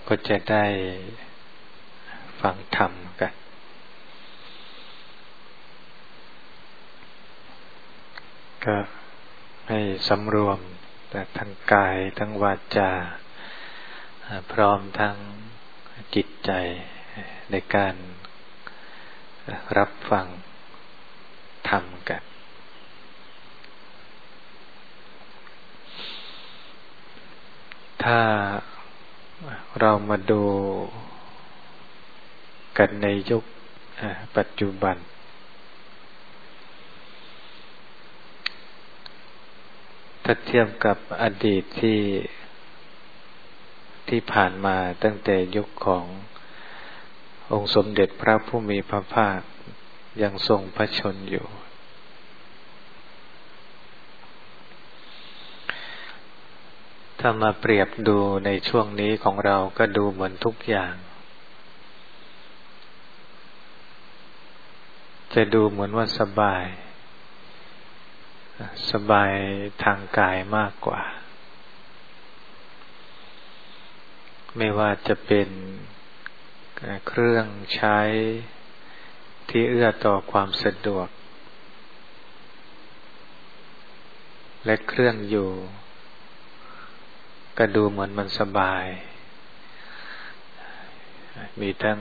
ก็จะได้ฟังธรรมกันก็ให้สำรวมแต่ทั้งกายทั้งวาจาพร้อมทั้งจิตใจในการรับฟังธรรมกันถ้าเรามาดูกันในยุคปัจจุบันถ้าเทียบกับอดีตที่ผ่านมาตั้งแต่ยุคขององค์สมเด็จพระผู้มีพระภาคยังทรงพระชนอยู่ถ้ามาเปรียบดูในช่วงนี้ของเราก็ดูเหมือนทุกอย่างจะดูเหมือนว่าสบายทางกายมากกว่าไม่ว่าจะเป็นเครื่องใช้ที่เอื้อต่อความสะดวกและเครื่องอยู่ก็ดูเหมือนมันสบายมีทั้ง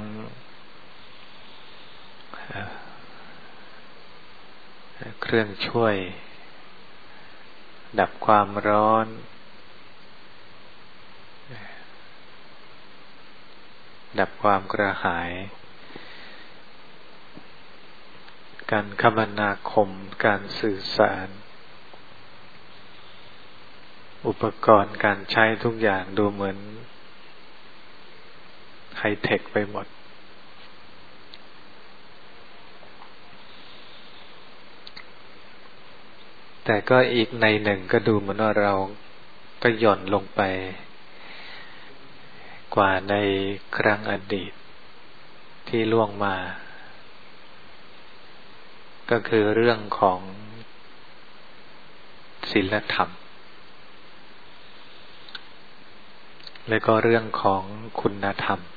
เครื่องช่วยดับความร้อนดับความกระหายการคมนาคมการสื่อสารอุปกรณ์การใช้ทุกอย่างดูเหมือนไฮเทคไปหมดแต่ก็อีกในหนึ่งก็ดูเหมือนว่าเราก็หย่อนลงไปกว่าในครั้งอดีตที่ล่วงมาก็คือเรื่องของศีลธรรมและก็เรื่องของคุณธรรม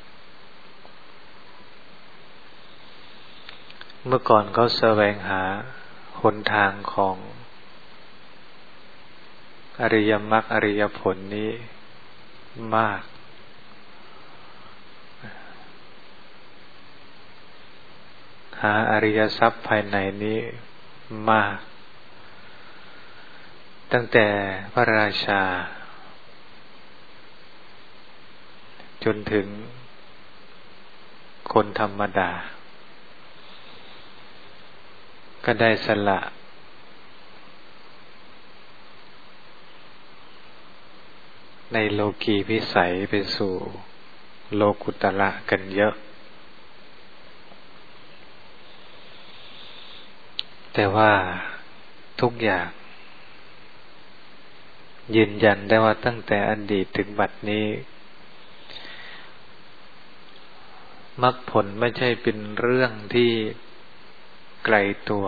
เมื่อก่อนเขาแสวงหาหนทางของอริยมรรคอริยผลนี้มากหาอริยทรัพย์ภายในนี้มากตั้งแต่พระราชาจนถึงคนธรรมดาก็ได้สละในโลกีวิสัยไปสู่โลกุตระกันเยอะแต่ว่าทุกอย่างยืนยันได้ว่าตั้งแต่อดีตถึงบัดนี้มรรคผลไม่ใช่เป็นเรื่องที่ไกลตัว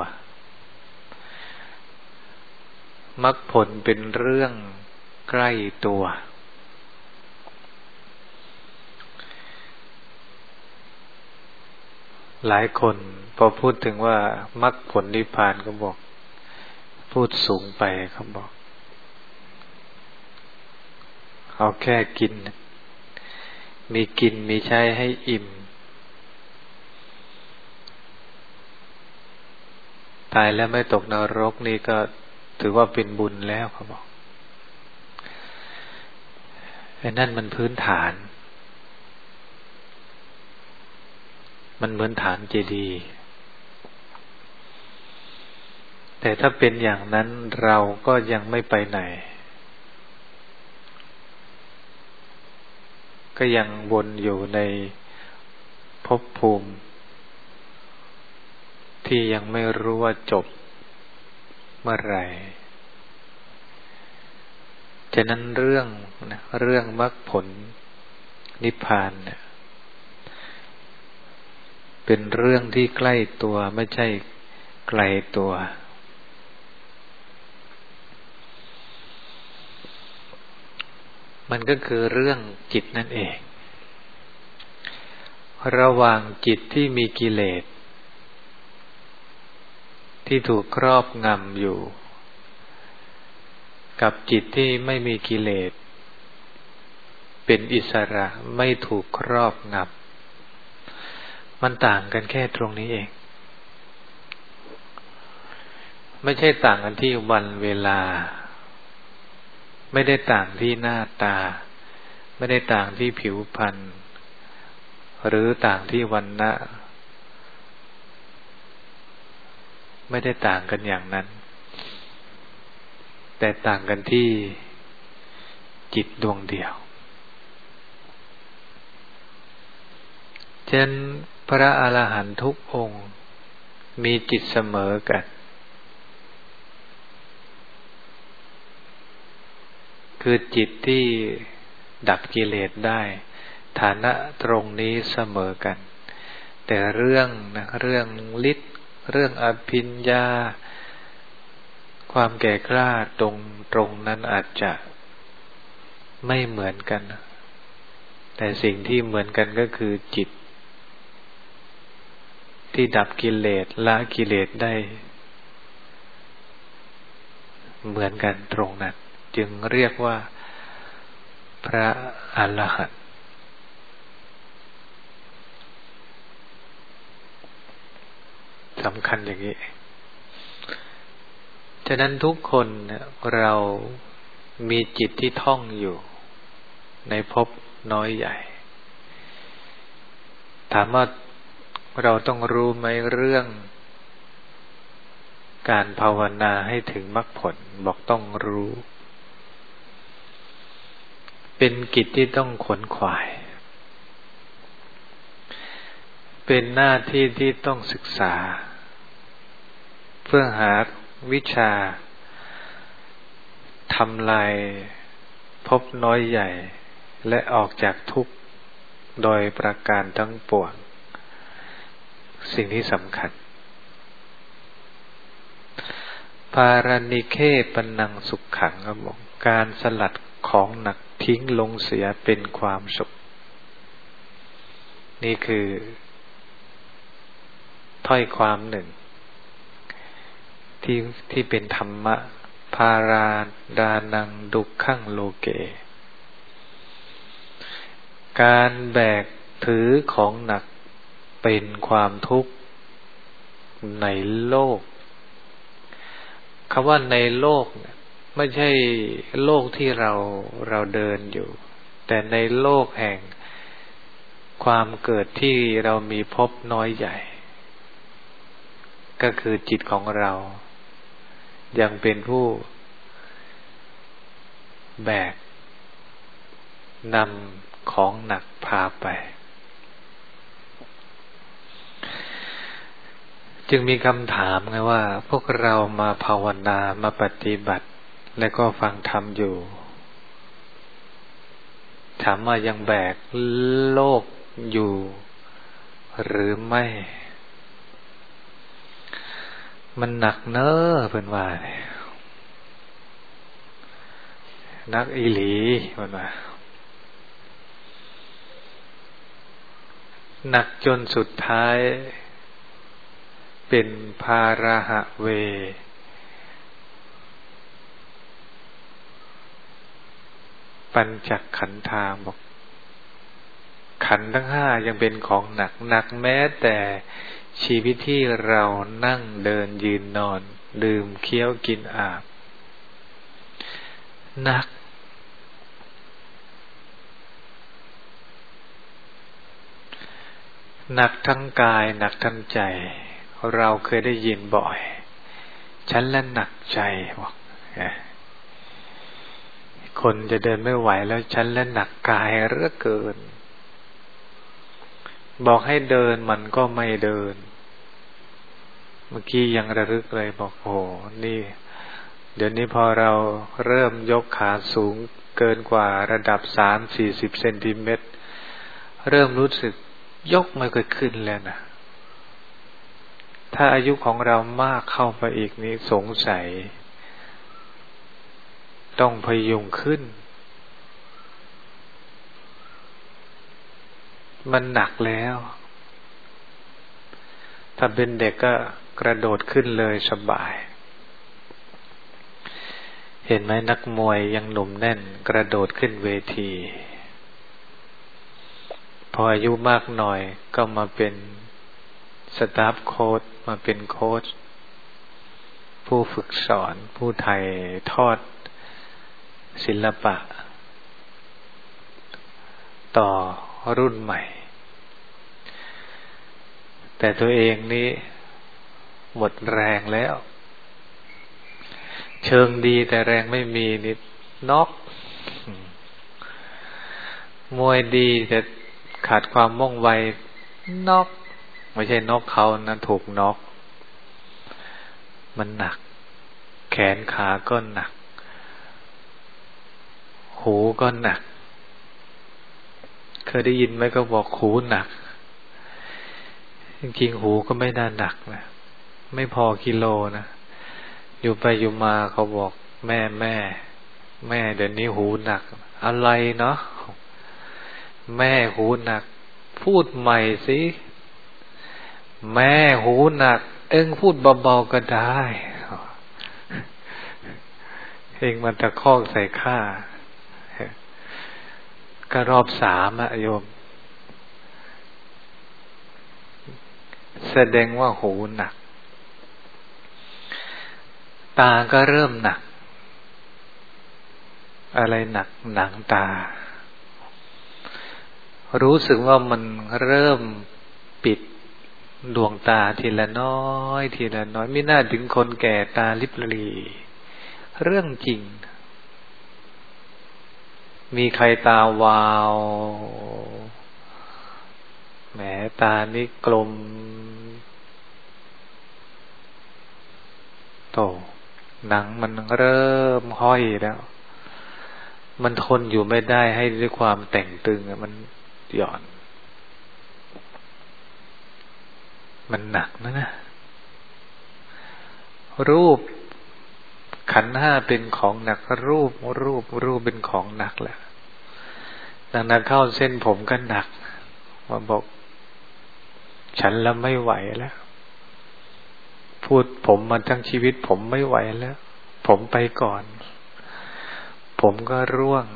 มรรคผลเป็นเรื่องใกล้ตัวหลายคนพอพูดถึงว่ามรรคผลนิพพานก็บอกพูดสูงไปเขาบอกเอาแค่กินมีใช้ให้อิ่มตายแล้วไม่ตกนรกนี่ก็ถือว่าเป็นบุญแล้วเขาบอกไอ้นั่นมันพื้นฐานมันเหมือนฐานเจดีย์แต่ถ้าเป็นอย่างนั้นเราก็ยังไม่ไปไหนก็ยังวนอยู่ในภพภูมิที่ยังไม่รู้ว่าจบเมื่อไหร่ฉะนั้นเรื่องมรรคผลนิพพานเนี่ยเป็นเรื่องที่ใกล้ตัวไม่ใช่ไกลตัว มันก็คือเรื่องจิตนั่นเองระหว่างจิตที่มีกิเลสที่ถูกครอบงำอยู่กับจิตที่ไม่มีกิเลสเป็นอิสระไม่ถูกครอบงำมันต่างกันแค่ตรงนี้เองไม่ใช่ต่างกันที่วันเวลาไม่ได้ต่างที่หน้าตาไม่ได้ต่างที่ผิวพรรณหรือต่างที่วรรณะไม่ได้ต่างกันอย่างนั้นแต่ต่างกันที่จิตดวงเดียวฉะนั้นพระอรหันต์ทุกองค์มีจิตเสมอกันคือจิตที่ดับกิเลสได้ฐานะตรงนี้เสมอกันแต่เรื่องฤทธิ์เรื่องอภิญญาความแก่กล้าตรงนั้นอาจจะไม่เหมือนกันแต่สิ่งที่เหมือนกันก็คือจิตที่ดับกิเลสละกิเลสได้เหมือนกันตรงนั้นจึงเรียกว่าพระอรหันต์สำคัญอย่างนี้ฉะนั้นทุกคนเรามีจิตที่ท่องอยู่ในภพน้อยใหญ่ถามว่าเราต้องรู้ไหมเรื่องการภาวนาให้ถึงมรรคผลบอกต้องรู้เป็นกิจที่ต้องขวนขวายเป็นหน้าที่ที่ต้องศึกษาเพื่อหาวิชาทำลายภพน้อยใหญ่และออกจากทุกข์โดยประการทั้งปวงสิ่งที่สำคัญปารานิเคปนังสุขขังครับบอกการสลัดของหนักทิ้งลงเสียเป็นความสุขนี่คือถ้อยความหนึ่งที่เป็นธรรมะภาราดานังดุขังโลเกการแบกถือของหนักเป็นความทุกข์ในโลกคำว่าในโลกไม่ใช่โลกที่เราเดินอยู่แต่ในโลกแห่งความเกิดที่เรามีภพน้อยใหญ่ก็คือจิตของเรายังเป็นผู้แบกนำของหนักพาไปจึงมีคำถามไงว่าพวกเรามาภาวนามาปฏิบัติและก็ฟังธรรมอยู่ถามว่ายังแบกโลกอยู่หรือไม่มันหนักเนอะเพิ่นว่านักอีหลีเพิ่นว่าหนักจนสุดท้ายเป็นภาระหะเวปัญจขันธาบอกขันธ์ทั้งห้ายังเป็นของหนักแม้แต่ชีวิตที่เรานั่งเดินยืนนอนดื่มเคี้ยวกินอาบหนักทั้งกายหนักทั้งใจเราเคยได้ยินบ่อยฉันละหนักใจบอกคนจะเดินไม่ไหวแล้วฉันละหนักกายเหลือเกินบอกให้เดินมันก็ไม่เดินเมื่อกี้ยังระลึกเลยบอกโอ้นี่เดี๋ยวนี้พอเราเริ่มยกขาสูงเกินกว่าระดับ30-40 เซนติเมตรเริ่มรู้สึกยกไม่ค่อยขึ้นแล้วนะถ้าอายุของเรามากเข้าไปอีกนี้สงสัยต้องพยุงขึ้นมันหนักแล้วถ้าเป็นเด็กก็กระโดดขึ้นเลยสบายเห็นไหมนักมวยยังหนุ่มแน่นกระโดดขึ้นเวทีพออายุมากหน่อยก็มาเป็นสตาฟโค้ชมาเป็นโค้ชผู้ฝึกสอนผู้ถ่ายทอดศิลปะต่อรุ่นใหม่แต่ตัวเองนี้หมดแรงแล้วเชิงดีแต่แรงไม่มีนิดน็อกมวยดีแต่ขาดความว่องไวน็อกไม่ใช่น็อกเขานะถูกน็อกมันหนักแขนขาก็หนักหูก็หนักเคยได้ยินไหมก็บอกหูหนักจริงๆหูก็ไม่น่าหนักนะไม่พอกิโลนะอยู่ไปอยู่มาเขาบอกแม่เดี๋ยวนี้หูหนักอะไรเนาะแม่หูหนักพูดใหม่สิแม่หูหนักเอ็งพูดเบาๆก็ได้เอ็งมันตะคอกใส่ข้าก็รอบ3อะโยมแสดงว่าหูหนักตาก็เริ่มหนักอะไรหนักหนังตารู้สึกว่ามันเริ่มปิดดวงตาทีละน้อยทีละน้อยไม่น่าถึงคนแก่ตาลิบหลีเรื่องจริงมีใครตาวาวแหมตานี่กลมโตหนังมันเริ่มห้อยแล้วมันทนอยู่ไม่ได้ให้ด้วยความแต่งตึงมันหย่อนมันหนักนะรูปขันธ์5เป็นของหนักรูปเป็นของหนักแหละดังนั้นเข้าเส้นผมก็หนักมาบอกฉันแล้วไม่ไหวแล้วพูดผมมาทั้งชีวิตผมไม่ไหวแล้วผมไปก่อนผมก็ร่วง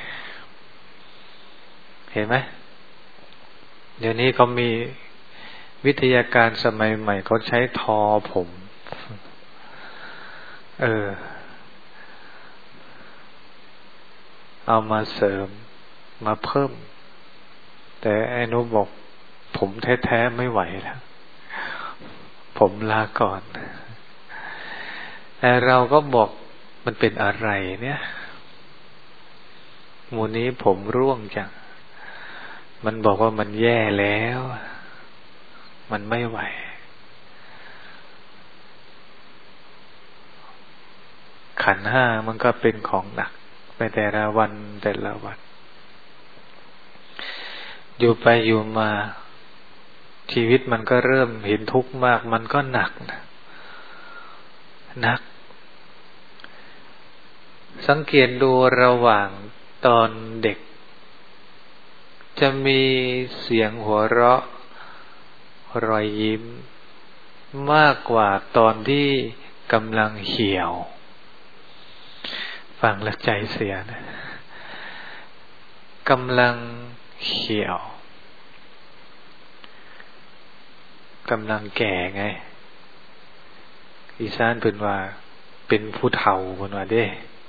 เห็นไหมเดี๋ยวนี้เขามีวิทยาการสมัยใหม่เขาใช้ทอผมเอามาเสริมมาเพิ่มแต่ไอ้นุบอกผมแท้ๆไม่ไหวแล้วผมลาก่อนแต่เราก็บอกมันเป็นอะไรเนี่ยหมู่นี้ผมร่วงจังมันบอกว่ามันแย่แล้วมันไม่ไหวขันธ์5มันก็เป็นของหนักไปแต่ละวันอยู่ไปอยู่มาชีวิตมันก็เริ่มเห็นทุกข์มากมันก็หนักนะหนักสังเกตดูระหว่างตอนเด็กจะมีเสียงหัวเราะรอยยิ้มมากกว่าตอนที่กำลังเหี่ยวฟังแล้วใจเสียนะกำลังเหี่ยวกำลังแก่ไงอีสานเพิ่นว่าเป็นผู้เฒ่าเพิ่นว่าเด้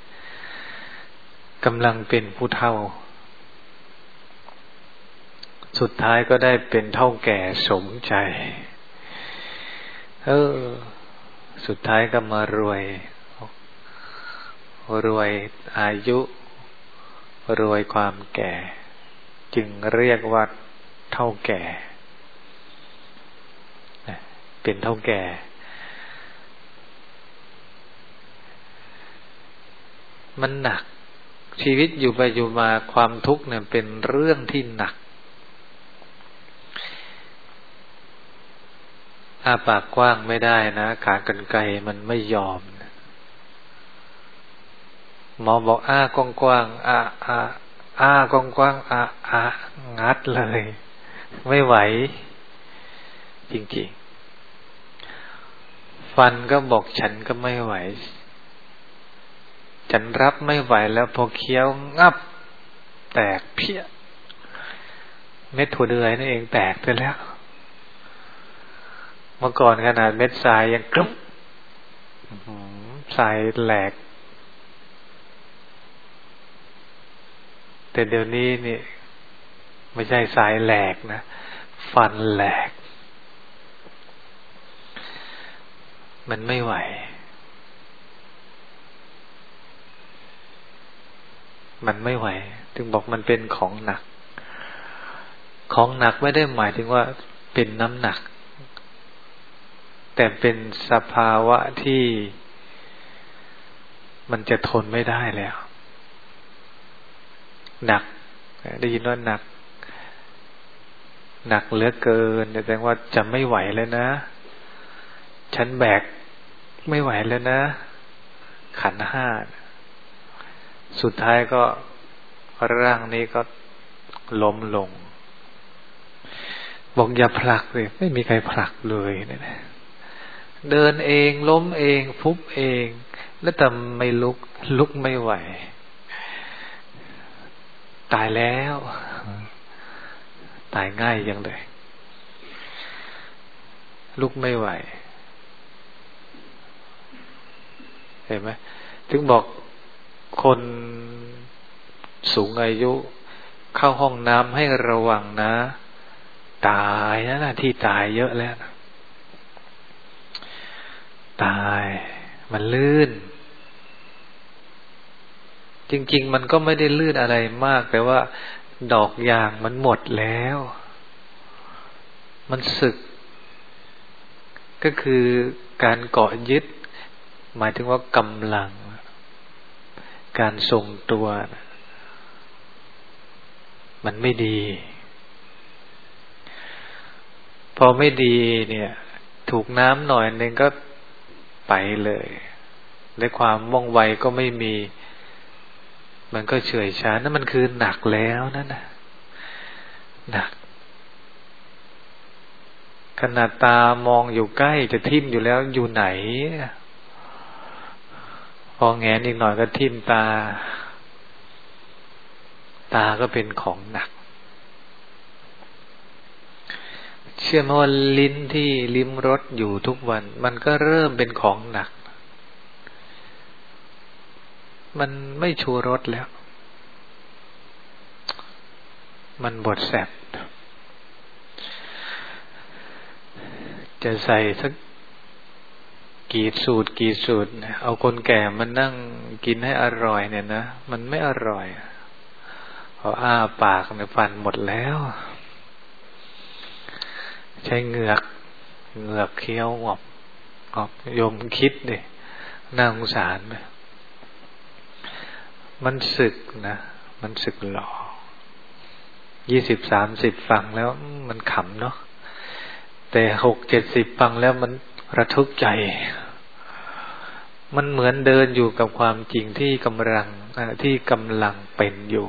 กำลังเป็นผู้เฒ่าสุดท้ายก็ได้เป็นเฒ่าแก่สมใจสุดท้ายก็มารวยอายุรวยความแก่จึงเรียกว่าเฒ่าแก่เป็นเฒ่าแก่มันหนักชีวิตอยู่ไปอยู่มาความทุกข์เนี่ยเป็นเรื่องที่หนักอ้าปากกว้างไม่ได้นะขากรรไกรมันไม่ยอมหมอบอกกว้างๆกว้างๆงัดเลยไม่ไหวจริงๆฟันก็บอกฉันก็ไม่ไหวฉันรับไม่ไหวแล้วพอเคี้ยวงับแตกเพี้ยเม็ดถั่วเดือยนั่นเองแตกไปแล้วเมื่อก่อนขนาดเม็ดทรายยังกรึบทรายแหลกแต่เดี๋ยวนี้นี่ไม่ใช่ทรายแหลกนะฟันแหลกมันไม่ไหวมันไม่ไหวถึงบอกมันเป็นของหนักของหนักไม่ได้หมายถึงว่าเป็นน้ำหนักแต่เป็นสภาวะที่มันจะทนไม่ได้แล้วหนักได้ยินว่าหนักเหลือเกินแสดงว่าจะไม่ไหวแล้วนะฉันแบกไม่ไหวแล้วนะขันธ์ห้าสุดท้ายก็ร่างนี้ก็ล้มลงบอกอย่าผลักเลยไม่มีใครผลักเลยเนี่ยเดินเองล้มเองฟุบเองแล้วแต่ไม่ลุกไม่ไหวตายแล้วตายง่ายยังเลยลุกไม่ไหวเห็นไหมถึงบอกคนสูงอายุเข้าห้องน้ำให้ระวังนะตายนะที่ตายเยอะแล้วนะตายมันลื่นจริงๆมันก็ไม่ได้ลื่นอะไรมากแต่ว่าดอกยางมันหมดแล้วมันสึกก็คือการเกาะยึดหมายถึงว่ากำลังการทรงตัวมันไม่ดีพอไม่ดีเนี่ยถูกน้ำหน่อยนึงก็ไปเลยและความว่องไวก็ไม่มีมันก็เฉื่อยช้านั่นมันคือหนักแล้วนั่นนะหนักขนาดตามองอยู่ใกล้จะทิ่มอยู่แล้วอยู่ไหนพอแงนอีกหน่อยก็ทิ่มตาก็เป็นของหนักเชื่อไหมว่าลิ้นที่ลิ้มรสอยู่ทุกวันมันก็เริ่มเป็นของหนักมันไม่ชูรสแล้วมันบดแสบจะใส่สักกี่สูตรเอาคนแก่มานั่งกินให้อร่อยเนี่ยนะมันไม่อร่อยพออ้าปากเนี่ยฟันหมดแล้วใช้เหงือกเคี้ยวงอบโยมคิดดิน่าสงสารไหมมันสึกนะมันสึกหล่อ20-30ฟังแล้วมันขำเนาะแต่60-70ฟังแล้วมันระทึกใจมันเหมือนเดินอยู่กับความจริงที่กำลังเป็นอยู่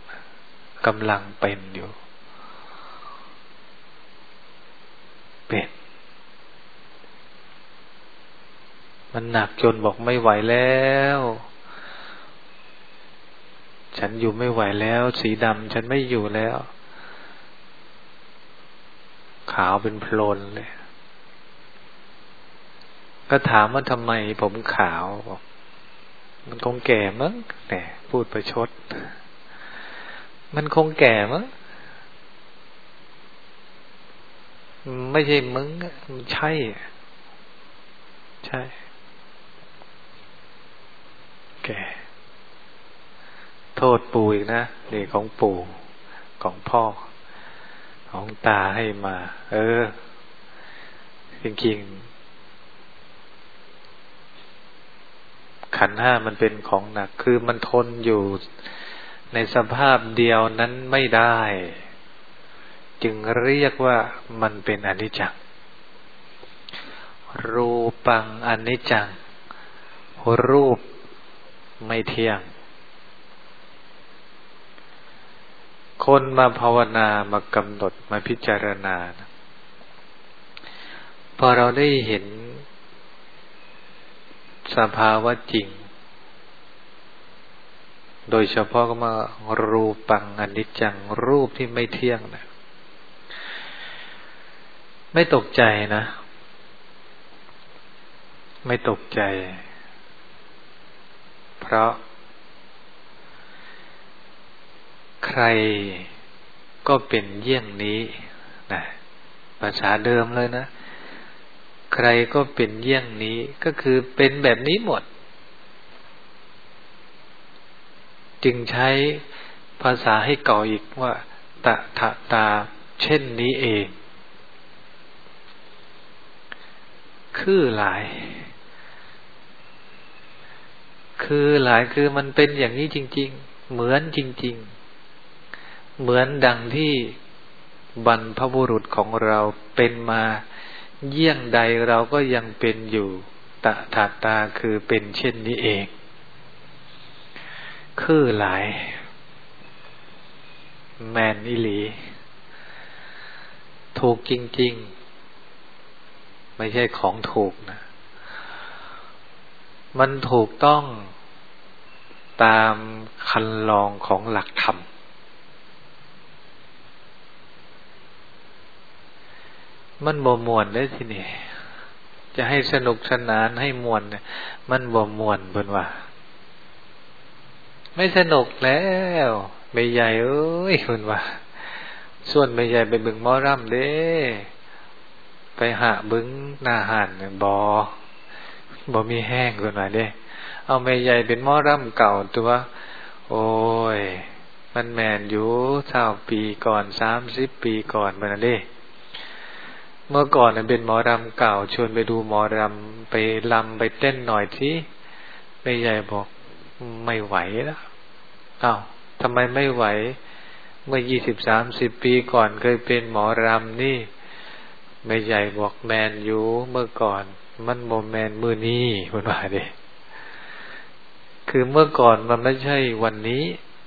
เป็นมันหนักจนบอกไม่ไหวแล้วฉันอยู่ไม่ไหวแล้วสีดำฉันไม่อยู่แล้วขาวเป็นโพลนเลยก็ถามว่าทำไมผมขาวบอกมันคงแก่มั้งแต่พูดประชดมันคงแก่มั้งไม่ใช่มึงมันใช่แก่โทษปู่อีกนะนี่ของปู่ของพ่อของตาให้มาจริงๆขันธ์ห้ามันเป็นของหนักคือมันทนอยู่ในสภาพเดียวนั้นไม่ได้จึงเรียกว่ามันเป็นอนิจจังรูปังอนิจจังรูปไม่เที่ยงคนมาภาวนามากำหนดมาพิจารณานะพอเราได้เห็นสภาวะจริงโดยเฉพาะก็มารูปังอนิจจังรูปที่ไม่เที่ยงนะไม่ตกใจนะไม่ตกใจเพราะใครก็เป็นเยี่ยงนี้นะภาษาเดิมเลยนะใครก็เป็นเยี่ยงนี้ก็คือเป็นแบบนี้หมดจึงใช้ภาษาให้เก่าอีกว่าตถาตาเช่นนี้เองคือหลายคือมันเป็นอย่างนี้จริงๆเหมือนจริงๆเหมือนดังที่บรรพบุรุษของเราเป็นมาเยี่ยงใดเราก็ยังเป็นอยู่ตถาตาคือเป็นเช่นนี้เองคือหลายแมนอิหลีถูกจริงๆไม่ใช่ของถูกนะมันถูกต้องตามคันลองของหลักธรรมมันบ่ม่วนได้ทีนี่จะให้สนุกสนานให้ม่วนเนี่ยมันบ่ม่วนเพิ่นว่าไม่สนุกแล้วแม่ใหญ่เอ้ยเพิ่นว่าส่วนแม่ใหญ่ไปเบิ่งหมอรำเด้ไปหาเบิ่งหน้าห้านบ่มีแห้งเพิ่นว่าเด้เอาแม่ใหญ่เป็นหมอรำเก่าตัวโอ้ยมันแม่นอยู่20ปีก่อน30ปีก่อนเพิ่นน่ะเด้เมื่อก่อนเป็นหมอรำเก่าชวนไปดูหมอรำไปรำไปเต้นหน่อยสิแม่ใหญ่บอกไม่ไหวแล้วอ้าวทำไมไม่ไหวเมื่อ20-30ปีก่อนเคยเป็นหมอรำนี่แม่ใหญ่บอกแมนอยู่เมื่อก่อนมันบ่แมนมื้อนี้เพิ่นว่าเด้คือเมื่อก่อนมันไม่ใช่วันนี้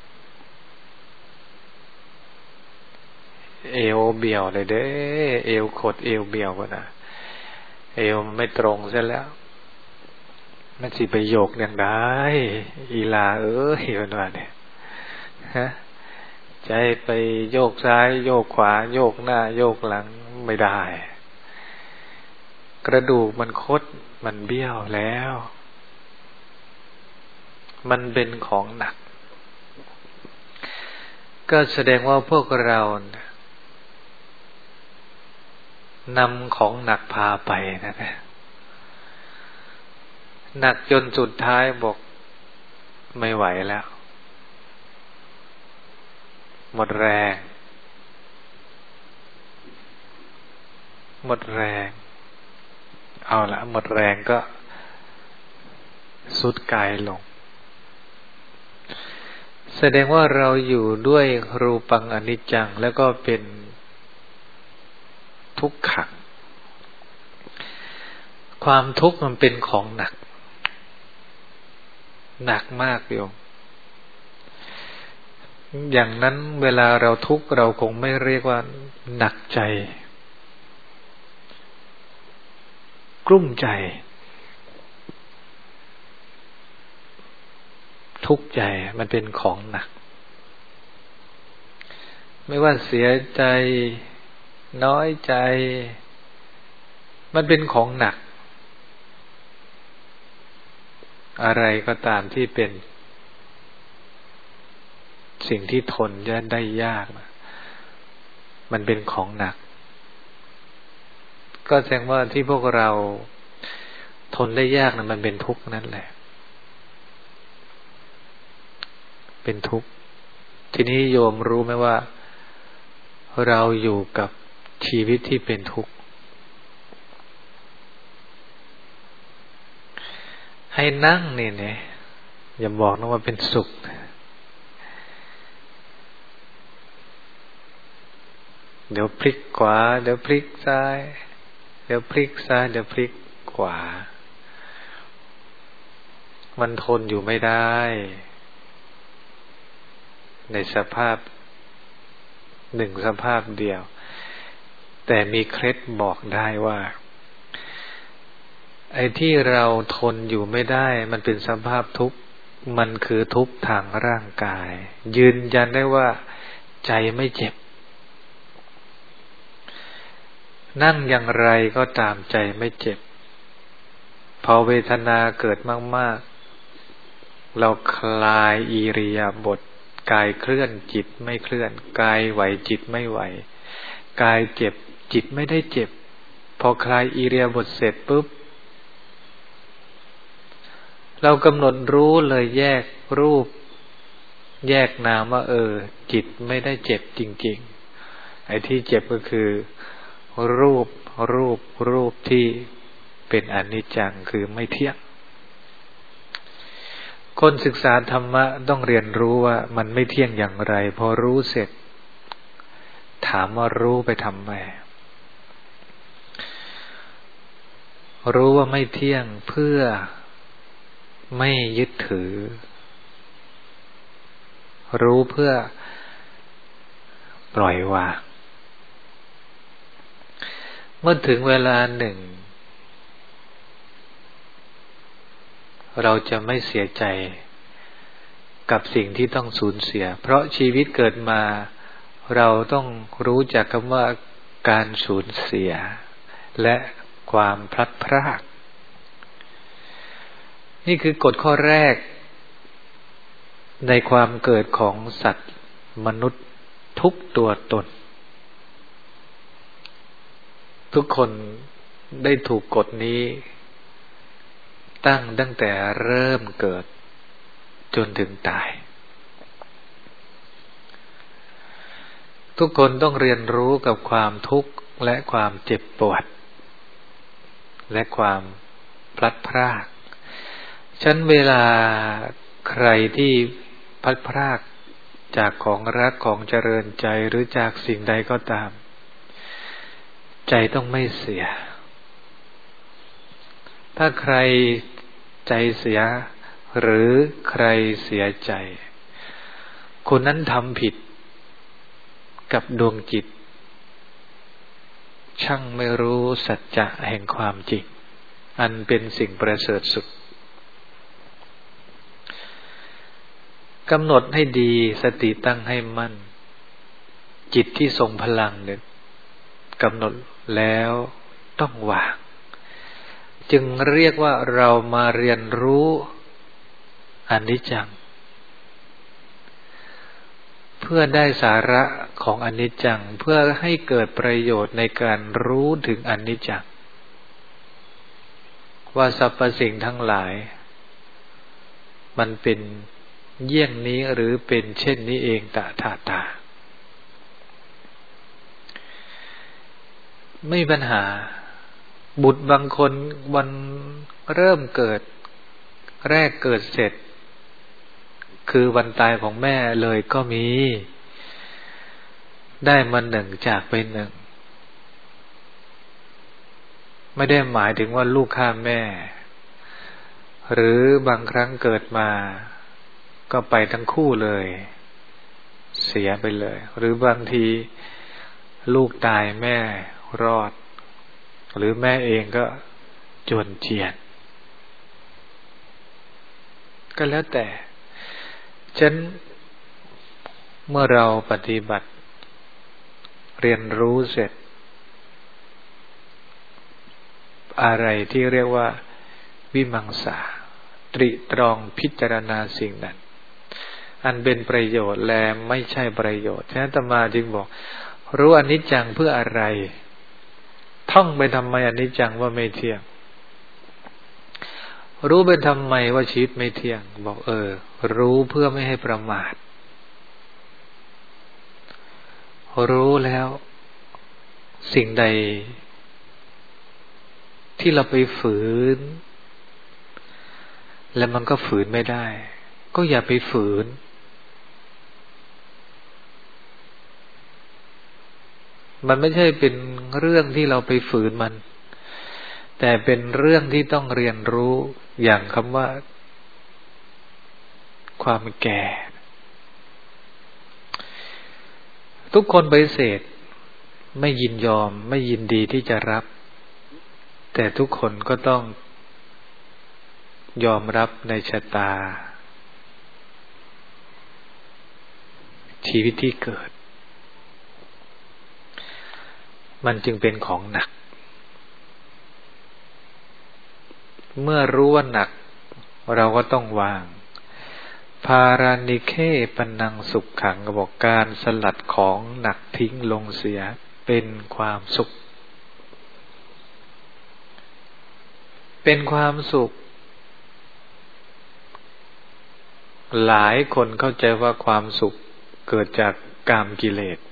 เอวเบี่ยวเลยเด้เอวขดเอวเบี่ยวกว่าน่ะเอวมันไม่ตรงซะแล้วมันสิไปโยกอย่างใดอีลาเอ้ยเพิ่นว่าเนี่ยฮะใจไปโยกซ้ายโยกขวาโยกหน้าโยกหลังไม่ได้กระดูกมันคดมันเบี้ยวแล้วมันเป็นของหนักก็แสดงว่าพวกเรานำของหนักพาไปนะหนักจนสุดท้ายบอกไม่ไหวแล้วหมดแรงเอาละหมดแรงก็สุดกายลงแสดงว่าเราอยู่ด้วยรูปังอนิจจังแล้วก็เป็นทุกขังความทุกข์มันเป็นของหนักมากโยมอย่างนั้นเวลาเราทุกข์เราคงไม่เรียกว่าหนักใจกลุ้มใจทุกข์ใจมันเป็นของหนักไม่ว่าเสียใจน้อยใจมันเป็นของหนักอะไรก็ตามที่เป็นสิ่งที่ทนได้ยากนะมันเป็นของหนักก็แสดงว่าที่พวกเราทนได้ยากนะมันเป็นทุกข์นั่นแหละเป็นทุกข์ทีนี้โยมรู้ไหมว่าเราอยู่กับชีวิตที่เป็นทุกข์ให้นั่งนี่เนี่ยอย่าบอกนะว่าเป็นสุขเดี๋ยวพลิกขวาเดี๋ยวพลิกซ้ายเดี๋ยวพลิกซ้ายเดี๋ยวพลิกขวามันทนอยู่ไม่ได้ในสภาพหนึ่งสภาพเดียวแต่มีเคล็ดบอกได้ว่าไอ้ที่เราทนอยู่ไม่ได้มันเป็นสภาพทุกข์มันคือทุกข์ทางร่างกายยืนยันได้ว่าใจไม่เจ็บนั่งอย่างไรก็ตามใจไม่เจ็บพอเวทนาเกิดมากๆเราคลายอิริยาบถกายเคลื่อนจิตไม่เคลื่อนกายไหวจิตไม่ไหวกายเจ็บจิตไม่ได้เจ็บพอคลายอิริยาบถเสร็จปุ๊บเรากำหนดรู้เลยแยกรูปแยกนามว่าจิตไม่ได้เจ็บจริงๆไอ้ที่เจ็บก็คือรูปที่เป็นอนิจจังคือไม่เที่ยงคนศึกษาธรรมะต้องเรียนรู้ว่ามันไม่เที่ยงอย่างไรพอรู้เสร็จถามว่ารู้ไปทำไมรู้ว่าไม่เที่ยงเพื่อไม่ยึดถือรู้เพื่อปล่อยวางเมื่อถึงเวลาหนึ่งเราจะไม่เสียใจกับสิ่งที่ต้องสูญเสียเพราะชีวิตเกิดมาเราต้องรู้จักคำว่าการสูญเสียและความพลัดพรากนี่คือกฎข้อแรกในความเกิดของสัตว์มนุษย์ทุกตัวตนทุกคนได้ถูกกฎนี้ตั้งแต่เริ่มเกิดจนถึงตายทุกคนต้องเรียนรู้กับความทุกข์และความเจ็บปวดและความพลัดพรากฉะนั้นเวลาใครที่พลัดพรากจากของรักของเจริญใจหรือจากสิ่งใดก็ตามใจต้องไม่เสียถ้าใครใจเสียหรือใครเสียใจคนนั้นทำผิดกับดวงจิตช่างไม่รู้สัจจะแห่งความจริงอันเป็นสิ่งประเสริฐสุดกำหนดให้ดีสติตั้งให้มั่นจิตที่ทรงพลังเนี่ยกำหนดแล้วต้องวางจึงเรียกว่าเรามาเรียนรู้อนิจจังเพื่อได้สาระของอนิจจังเพื่อให้เกิดประโยชน์ในการรู้ถึงอนิจจังว่าสรรพสิ่งทั้งหลายมันเป็นเยี่ยงนี้หรือเป็นเช่นนี้เองตาไม่มีปัญหาบุตรบางคนวันเริ่มเกิดแรกเกิดเสร็จคือวันตายของแม่เลยก็มีได้มาหนึ่งจากไปหนึ่งไม่ได้หมายถึงว่าลูกฆ่าแม่หรือบางครั้งเกิดมาก็ไปทั้งคู่เลยเสียไปเลยหรือบางทีลูกตายแม่รอดหรือแม่เองก็จวนเจียนก็แล้วแต่ฉะนั้นเมื่อเราปฏิบัติเรียนรู้เสร็จอะไรที่เรียกว่าวิมังสาตริตรองพิจารณาสิ่งนั้นอันเป็นประโยชน์และไม่ใช่ประโยชน์ฉะนั้นอาตมาจึงบอกรู้อนิจจังเพื่ออะไรท่องไปทำไมอนิจจังว่าไม่เที่ยงรู้ไปทำไมว่าชีวิตไม่เที่ยงบอกรู้เพื่อไม่ให้ประมาทรู้แล้วสิ่งใดที่เราไปฝืนแล้วมันก็ฝืนไม่ได้ก็อย่าไปฝืนมันไม่ใช่เป็นเรื่องที่เราไปฝืนมันแต่เป็นเรื่องที่ต้องเรียนรู้อย่างคำว่าความแก่ทุกคนปฏิเสธไม่ยินยอมไม่ยินดีที่จะรับแต่ทุกคนก็ต้องยอมรับในชะตาชีวิตที่เกิดมันจึงเป็นของหนักเมื่อรู้ว่าหนักเราก็ต้องวางพารานิเคปนังสุขขังก็บอกการสลัดของหนักทิ้งลงเสียเป็นความสุขเป็นความสุขหลายคนเข้าใจว่าความสุขเกิดจากกามกิเลส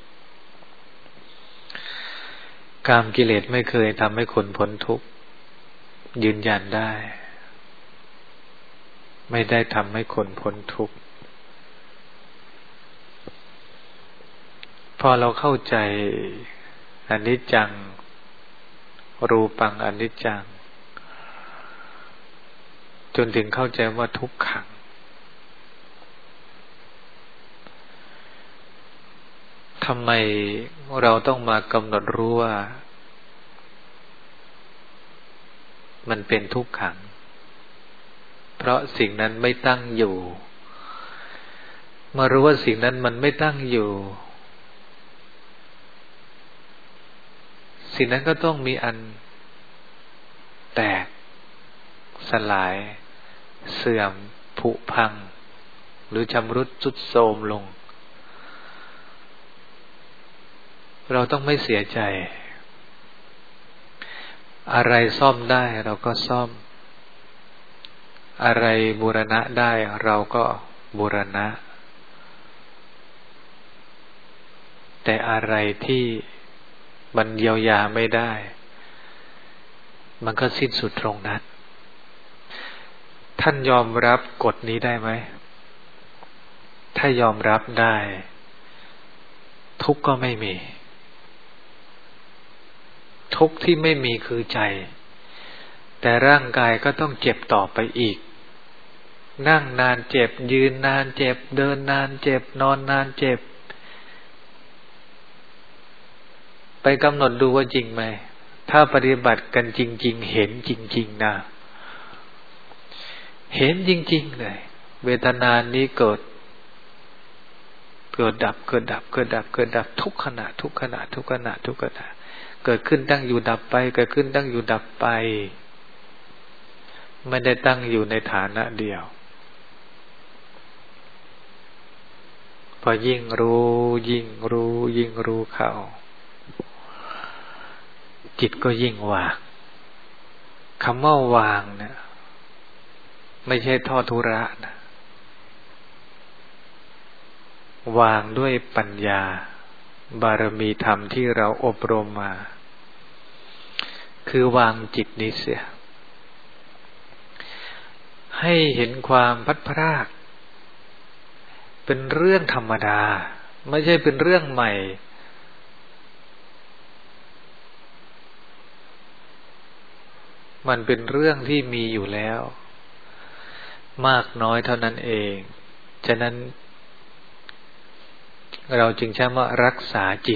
กามกิเลสไม่เคยทำให้คนพ้นทุกข์ยืนยันได้ไม่ได้ทำให้คนพ้นทุกข์พอเราเข้าใจอนิจจังรูปังอนิจจังจนถึงเข้าใจว่าทุกขังทำไมเราต้องมากำหนดรู้ว่ามันเป็นทุกขังเพราะสิ่งนั้นไม่ตั้งอยู่มารู้ว่าสิ่งนั้นมันไม่ตั้งอยู่สิ่งนั้นก็ต้องมีอันแตกสลายเสื่อมผุพังหรือชำรุดทรุดโทรมลงเราต้องไม่เสียใจอะไรซ่อมได้เราก็ซ่อมอะไรบูรณะได้เราก็บูรณะแต่อะไรที่มันเยียวยาไม่ได้มันก็สิ้นสุดตรงนั้นท่านยอมรับกฎนี้ได้ไหมถ้ายอมรับได้ทุกข์ก็ไม่มีทุกข์ที่ไม่มีคือใจแต่ร่างกายก็ต้องเจ็บต่อไปอีกนั่งนานเจ็บยืนนานเจ็บเดินนานเจ็บนอนนานเจ็บไปกำหนดดูว่าจริงไหมถ้าปฏิบัติกันจริงๆเห็นจริงๆนะเห็นจริงๆเลยเวทนานี้เกิดดับเกิดดับเกิดดับเกิดดับทุกขณะทุกขณะทุกขณะทุกขณะเกิดขึ้นตั้งอยู่ดับไปเกิดขึ้นตั้งอยู่ดับไปไม่ได้ตั้งอยู่ในฐานะเดียวพอยิ่งรู้ยิ่งรู้ยิ่งรู้เข้าจิตก็ยิ่งวางคำว่าวางเนี่ยไม่ใช่ทอดทุระนะวางด้วยปัญญาบารมีธรรมที่เราอบรมมาคือวางจิตนี้เสียให้เห็นความพัดพรากเป็นเรื่องธรรมดาไม่ใช่เป็นเรื่องใหม่มันเป็นเรื่องที่มีอยู่แล้วมากน้อยเท่านั้นเองฉะนั้นเราจึงใช้ว่ารักษาจิต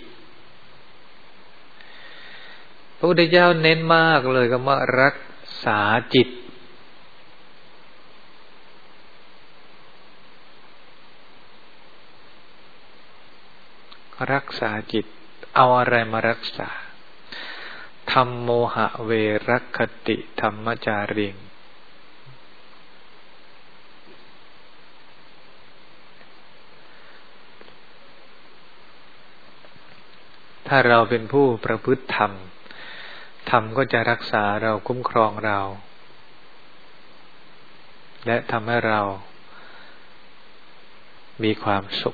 พระพุทธเจ้าเน้นมากเลยคำว่ารักษาจิตรักษาจิตเอาอะไรมารักษาธัมโมหะเวรัคคติธัมมจาริงถ้าเราเป็นผู้ประพฤติธรรมธรรมก็จะรักษาเราคุ้มครองเราและทำให้เรามีความสุข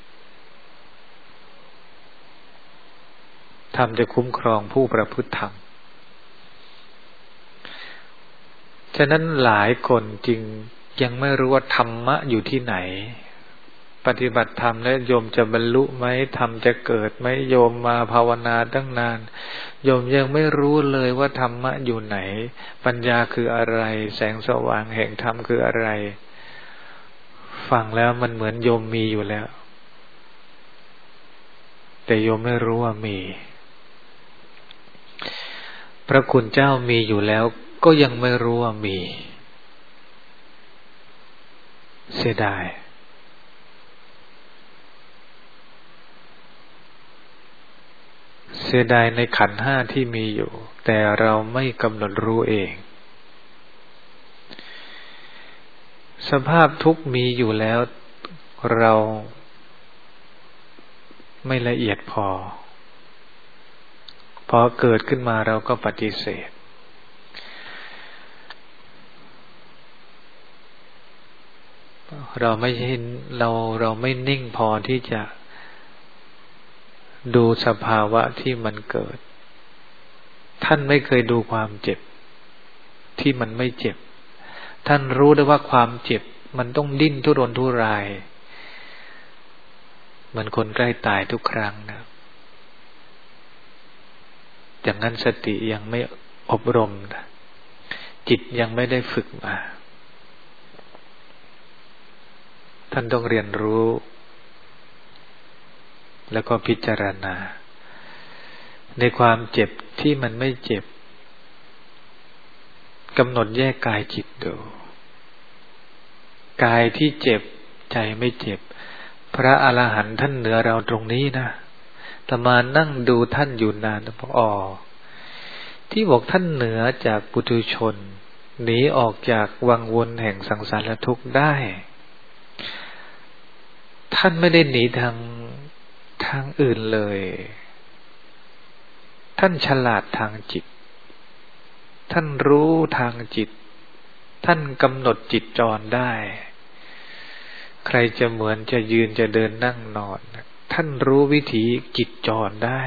ธรรมจะคุ้มครองผู้ประพฤติธรรมฉะนั้นหลายคนจึงยังไม่รู้ว่าธรรมะอยู่ที่ไหนปฏิบัติธรรมแล้วโยมจะบรรลุไหมธรรมจะเกิดไหมโยมมาภาวนาตั้งนานโยมยังไม่รู้เลยว่าธรรมะอยู่ไหนปัญญาคืออะไรแสงสว่างแห่งธรรมคืออะไรฟังแล้วมันเหมือนโยมมีอยู่แล้วแต่โยมไม่รู้ว่ามีพระคุณเจ้ามีอยู่แล้วก็ยังไม่รู้ว่ามีเสียดายในขันธ์ห้าที่มีอยู่แต่เราไม่กำหนดรู้เองสภาพทุกข์มีอยู่แล้วเราไม่ละเอียดพอเกิดขึ้นมาเราก็ปฏิเสธเราไม่นิ่งพอที่จะดูสภาวะที่มันเกิดท่านไม่เคยดูความเจ็บที่มันไม่เจ็บท่านรู้ได้ว่าความเจ็บมันต้องดิ้นทุรนทุรายเหมือนคนใกล้ตายทุกครั้งนะอย่างนั้นสติยังไม่อบรมนะจิตยังไม่ได้ฝึกมาท่านต้องเรียนรู้แล้วก็พิจารณาในความเจ็บที่มันไม่เจ็บกำหนดแยกกายจิตดูกายที่เจ็บใจไม่เจ็บพระอรหันต์ท่านเหนือเราตรงนี้นะอาตมานั่งดูท่านอยู่นานบอกที่บอกท่านเหนือจากปุถุชนหนีออกจากวังวนแห่งสังสารทุกข์ได้ท่านไม่ได้หนีทางอื่นเลยท่านฉลาดทางจิตท่านรู้ทางจิตท่านกำหนดจิตจรได้ใครจะเหมือนจะยืนจะเดินนั่งนอนท่านรู้วิถีจิตจรได้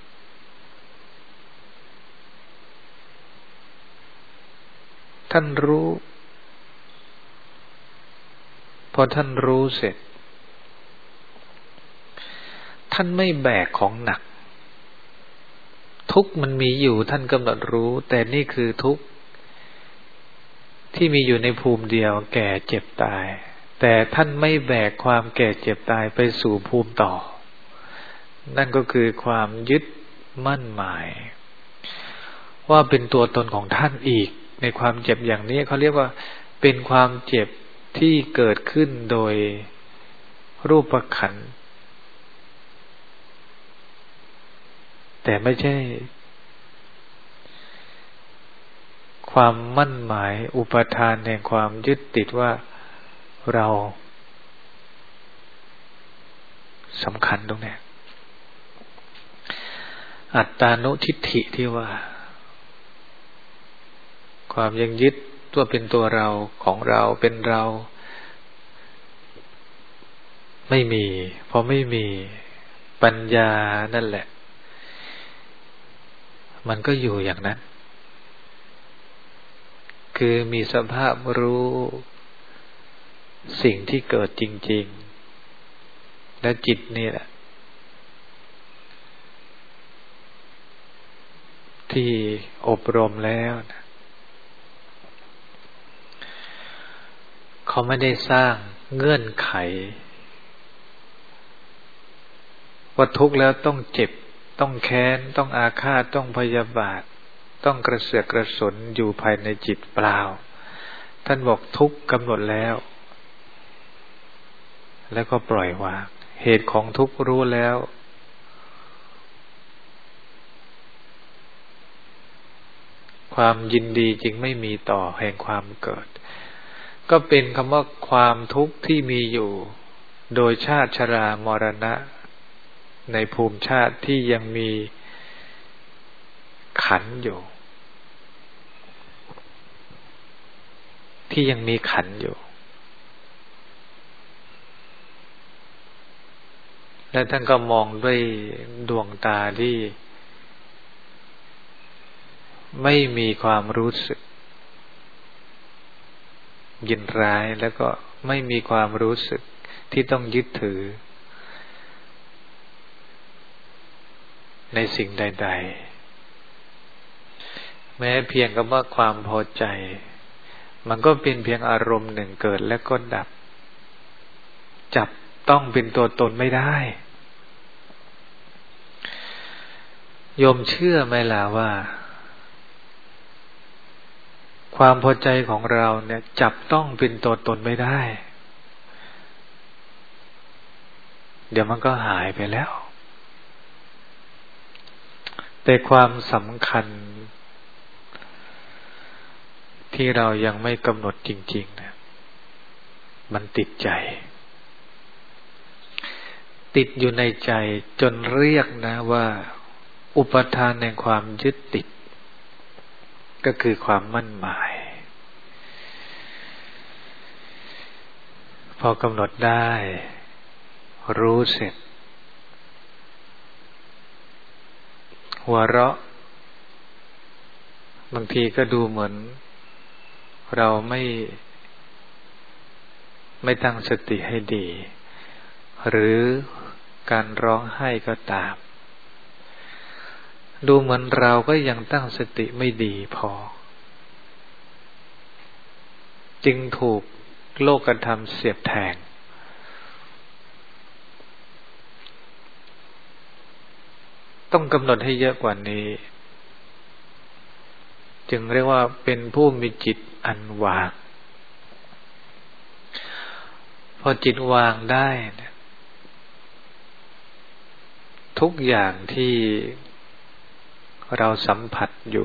ท่านรู้พอท่านรู้เสร็จท่านไม่แบกของหนักทุกข์มันมีอยู่ท่านกำหนดรู้แต่นี่คือทุกข์ที่มีอยู่ในภูมิเดียวแก่เจ็บตายแต่ท่านไม่แบกความแก่เจ็บตายไปสู่ภูมิต่อนั่นก็คือความยึดมั่นหมายว่าเป็นตัวตนของท่านอีกในความเจ็บอย่างนี้เขาเรียกว่าเป็นความเจ็บที่เกิดขึ้นโดยรูปขันธ์แต่ไม่ใช่ความมั่นหมายอุปทานแห่งความยึดติดว่าเราสำคัญตรงนี้อัตตานุทิฏฐิที่ว่าความยังยึดตัวเป็นตัวเราของเราเป็นเราไม่มีพอไม่มีปัญญานั่นแหละมันก็อยู่อย่างนั้นคือมีสภาพรู้สิ่งที่เกิดจริงๆและจิตนี่แหละที่อบรมแล้วนะเขาไม่ได้สร้างเงื่อนไขว่าทุกข์แล้วต้องเจ็บต้องแค้นต้องอาฆาตต้องพยาบาทต้องกระเสือกกระสนอยู่ภายในจิตเปล่าท่านบอกทุกข์กำหนดแล้วก็ปล่อยวางเหตุของทุกข์รู้แล้วความยินดีจึงไม่มีต่อแห่งความเกิดก็เป็นคำว่าความทุกข์ที่มีอยู่โดยชาติชรามรณะในภูมิชาติที่ยังมีขันธ์อยู่ที่ยังมีขันธ์อยู่และท่านก็มองด้วยดวงตาที่ไม่มีความรู้สึกยินร้ายแล้วก็ไม่มีความรู้สึกที่ต้องยึดถือในสิ่งใดๆแม้เพียงกับว่าความพอใจมันก็เป็นเพียงอารมณ์หนึ่งเกิดแล้วก็ดับจับต้องเป็นตัวตนไม่ได้โยมเชื่อไหมล่ะว่าความพอใจของเราเนี่ยจับต้องเป็นตัวตนไม่ได้เดี๋ยวมันก็หายไปแล้วแต่ความสำคัญที่เรายังไม่กำหนดจริงๆนะมันติดใจติดอยู่ในใจจนเรียกนะว่าอุปทานในความยึดติดก็คือความมั่นหมายพอกำหนดได้รู้เสร็จหัวเราะบางทีก็ดูเหมือนเราไม่ตั้งสติให้ดีหรือการร้องไห้ก็ตามดูเหมือนเราก็ยังตั้งสติไม่ดีพอจึงถูกโลกธรรมเสียบแทงต้องกำหนดให้เยอะกว่านี้จึงเรียกว่าเป็นผู้มีจิตอันวางพอจิตวางได้เนี่ยทุกอย่างที่เราสัมผัสอยู่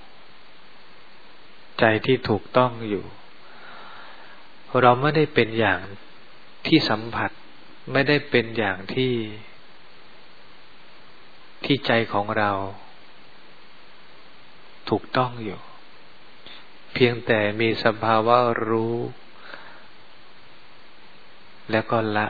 ใจที่ถูกต้องอยู่เราไม่ได้เป็นอย่างที่สัมผัสไม่ได้เป็นอย่างที่ใจของเราถูกต้องอยู่เพียงแต่มีสภาวะรู้แล้วก็ละ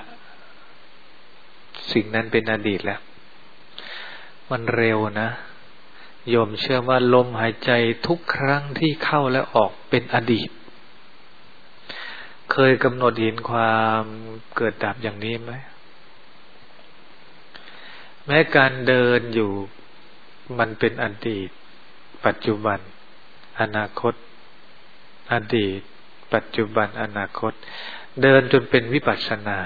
สิ่งนั้นเป็นอดีตแล้วมันเร็วนะโยมเชื่อว่าลมหายใจทุกครั้งที่เข้าและออกเป็นอดีตเคยกำหนดเห็นความเกิดดับอย่างนี้ไหมแม้การเดินอยู่มันเป็นอดีตปัจจุบันอนาคตอดีตปัจจุบันอนาคตเดินจนเป็นวิปัสสนา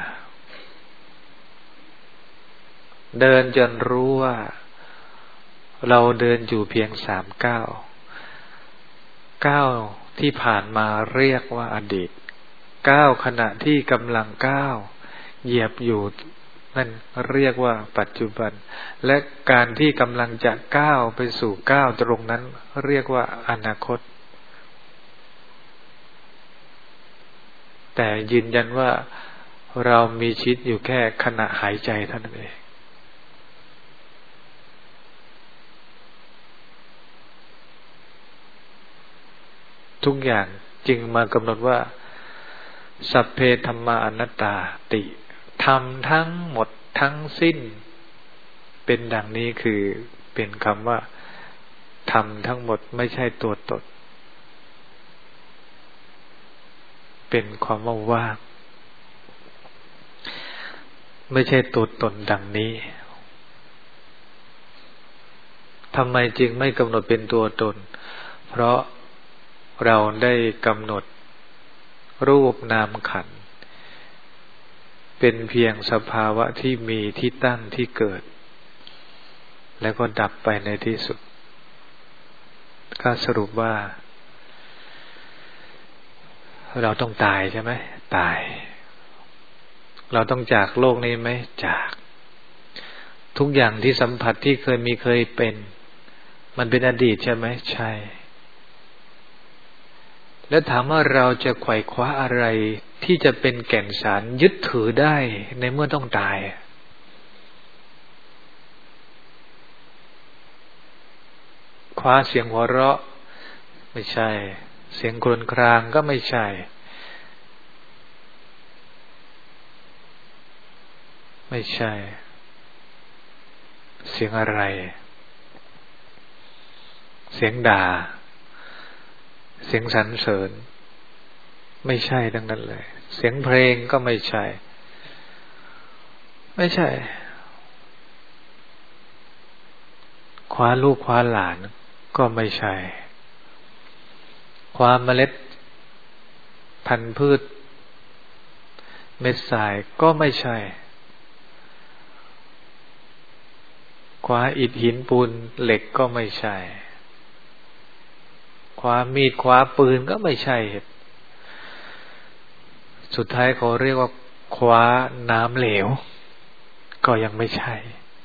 เดินจนรู้ว่าเราเดินอยู่เพียง3 ก้าวที่ผ่านมาเรียกว่าอดีต9ขณะที่กำลังก้าวเหยียบอยู่นั่นเรียกว่าปัจจุบันและการที่กำลังจะก้าวไปสู่ก้าวตรงนั้นเรียกว่าอนาคตแต่ยืนยันว่าเรามีชีวิตอยู่แค่ขณะหายใจเท่านั้นเองทุกอย่างจึงมากำหนดว่าสัพเพธัมมาอนัตตาติธรรมทั้งหมดทั้งสิ้นเป็นดังนี้คือเป็นคำว่าธรรมทั้งหมดไม่ใช่ตัวตนเป็นความว่างไม่ใช่ตัวตนดังนี้ทำไมจึงไม่กำหนดเป็นตัวตนเพราะเราได้กำหนดรูปนามขันธ์เป็นเพียงสภาวะที่มีที่ตั้งที่เกิดแล้วก็ดับไปในที่สุดก็สรุปว่าเราต้องตายใช่ไหมตายเราต้องจากโลกนี้ไหมจากทุกอย่างที่สัมผัสที่เคยเป็นมันเป็นอดีตใช่ไหมใช่แล้วถามว่าเราจะไขว่คว้าอะไรที่จะเป็นแก่นสารยึดถือได้ในเมื่อต้องตายคว้าเสียงหัวเราะไม่ใช่เสียงครวญครางก็ไม่ใช่ไม่ใช่เสียงอะไรเสียงด่าเสียงสรรเสริญไม่ใช่ทั้งนั้นเลยเสียงเพลงก็ไม่ใช่คว้าลูกคว้าหลานก็ไม่ใช่คว้าเมล็ดพันธุ์พืชเม็ดทรายก็ไม่ใช่คว้าอิฐหินปูนเหล็กก็ไม่ใช่คว้ามีดคว้าปืนก็ไม่ใช่สุดท้ายเขาเรียกว่าคว้าน้ำเหลวก็ยังไม่ใช่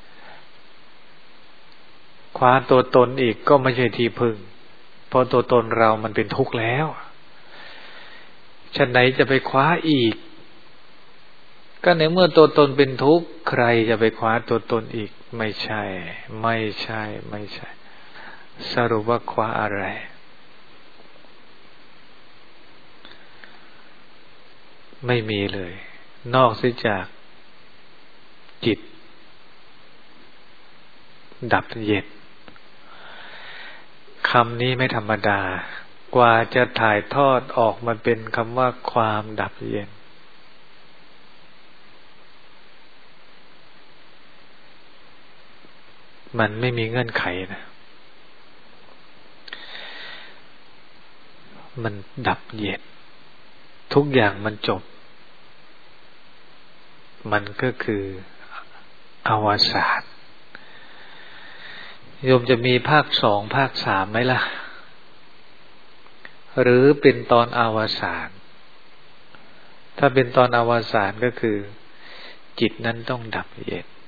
คว้าตัวตนอีกก็ไม่ใช่ที่พึ่งเพราะตัวตนเรามันเป็นทุกข์แล้วฉะไหนจะไปคว้าอีกก็ในเมื่อตัวตนเป็นทุกข์ใครจะไปคว้าตัวตนอีกไม่ใช่สรุปว่าคว้าอะไรไม่มีเลยนอกเสียจากจิตดับเย็นคำนี้ไม่ธรรมดากว่าจะถ่ายทอดออกมาเป็นคำว่าความดับเย็นมันไม่มีเงื่อนไขนะมันดับเย็นทุกอย่างมันจบมันก็คืออวสานโยมจะมีภาค2ภาค3ไหมล่ะหรือเป็นตอนอวสานถ้าเป็นตอนอวสานก็คือจิตนั้นต้องดับเย็น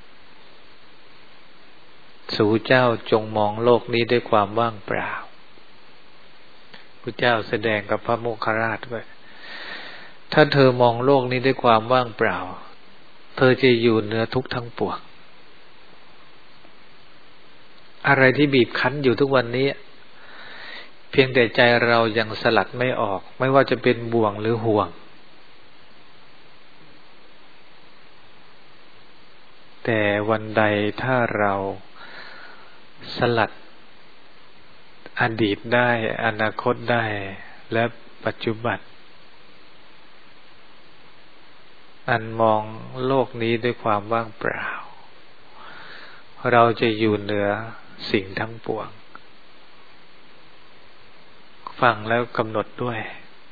สู่เจ้าจงมองโลกนี้ด้วยความว่างเปล่าพระเจ้าแสดงกับพระโมคคัลลาชไว้ถ้าเธอมองโลกนี้ด้วยความว่างเปล่าเธอจะอยู่เหนือทุกข์ทั้งปวงอะไรที่บีบคั้นอยู่ทุกวันนี้เพียงแต่ใจเรายังสลัดไม่ออกไม่ว่าจะเป็นบ่วงหรือห่วงแต่วันใดถ้าเราสลัดอดีตได้อนาคตได้และปัจจุบันอันมองโลกนี้ด้วยความว่างเปล่าเราจะอยู่เหนือสิ่งทั้งปวงฟังแล้วกำหนดด้วย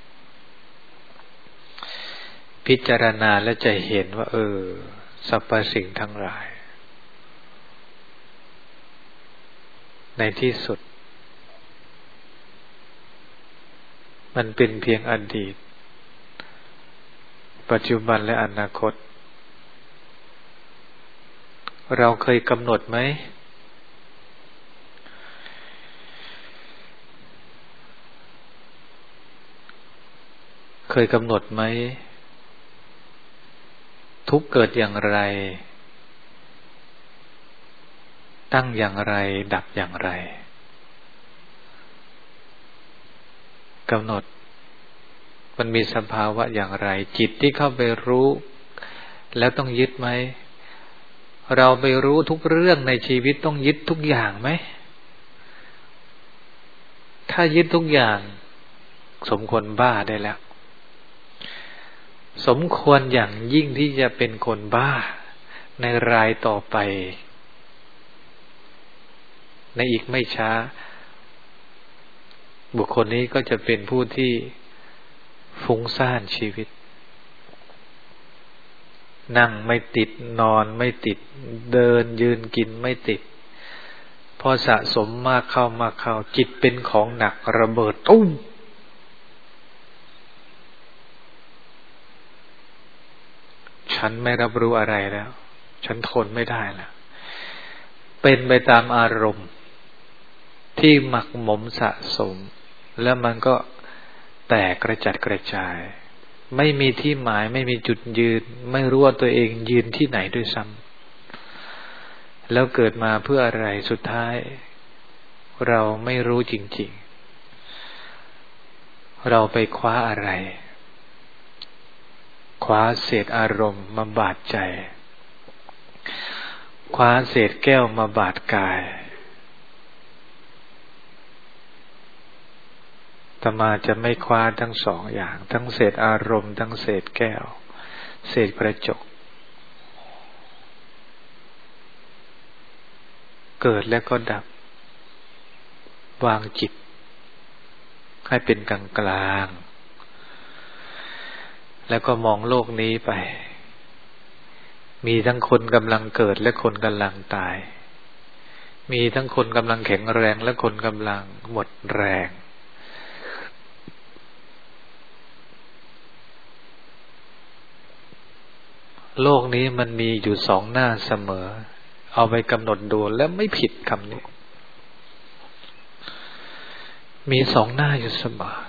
พิจารณาและจะเห็นว่าสรรพสิ่งทั้งหลายในที่สุดมันเป็นเพียงอดีตปัจจุบันและอนาคตเราเคยกำหนดไหมเคยกำหนดไหมทุกข์เกิดอย่างไรตั้งอย่างไรดับอย่างไรกำหนดมันมีสภาวะอย่างไรจิตที่เข้าไปรู้แล้วต้องยึดไหมเราไปรู้ทุกเรื่องในชีวิตต้องยึดทุกอย่างไหมถ้ายึดทุกอย่างสมควรบ้าได้แล้วสมควรอย่างยิ่งที่จะเป็นคนบ้าในรายต่อไปในอีกไม่ช้าบุคคลนี้ก็จะเป็นผู้ที่ฟุ้งซ่านชีวิตนั่งไม่ติดนอนไม่ติดเดินยืนกินไม่ติดพอสะสมมากเข้าจิตเป็นของหนักระเบิดตุ้มฉันไม่รับรู้อะไรแล้วฉันทนไม่ได้แล้วเป็นไปตามอารมณ์ที่หมักหมมสะสมแล้วมันก็แตกกระจัดกระจายไม่มีที่หมายไม่มีจุดยืนไม่รู้ว่าตัวเองยืนที่ไหนด้วยซ้ำแล้วเกิดมาเพื่ออะไรสุดท้ายเราไม่รู้จริงๆเราไปคว้าอะไรคว้าเศษอารมณ์มาบาดใจคว้าเศษแก้วมาบาดกายอาตมาจะไม่คว้าทั้งสองอย่างทั้งเศษอารมณ์ทั้งเศษแก้วเศษกระจกเกิดแล้วก็ดับวางจิตให้เป็นกลางกลางแล้วก็มองโลกนี้ไปมีทั้งคนกำลังเกิดและคนกำลังตายมีทั้งคนกำลังแข็งแรงและคนกำลังหมดแรง โลกนี้มันมีอยู่สองหน้าเสมอเอาไปกำหนดดูแล้วไม่ผิดคำนี้มีสองหน้าอยู่เสมอ